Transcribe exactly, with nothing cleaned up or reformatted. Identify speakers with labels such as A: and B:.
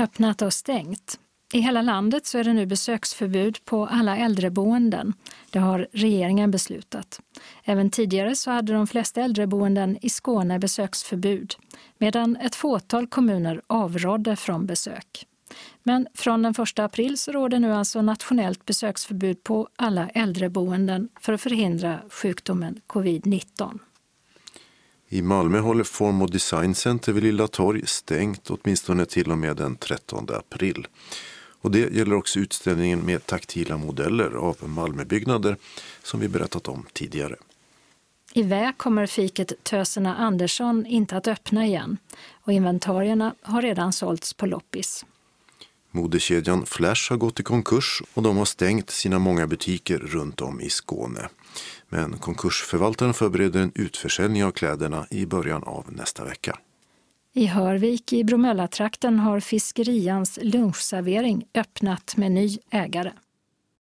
A: öppnat och stängt. I hela landet så är det nu besöksförbud på alla äldreboenden. Det har regeringen beslutat. Även tidigare så hade de flesta äldreboenden i Skåne besöksförbud, medan ett fåtal kommuner avrådde från besök. Men från den första april så råder nu alltså nationellt besöksförbud på alla äldreboenden för att förhindra sjukdomen covid nitton.
B: I Malmö håller Form och Design Center vid Lilla Torg stängt åtminstone till och med den trettonde april. Och det gäller också utställningen med taktila modeller av Malmöbyggnader som vi berättat om tidigare.
A: I Vä kommer fiket Töserna Andersson inte att öppna igen och inventarierna har redan sålts på loppis.
B: Modekedjan Flash har gått i konkurs och de har stängt sina många butiker runt om i Skåne. Men konkursförvaltaren förbereder en utförsäljning av kläderna i början av nästa vecka.
A: I Hörvik i Bromöllatrakten har Fiskerians lunchservering öppnat med ny ägare.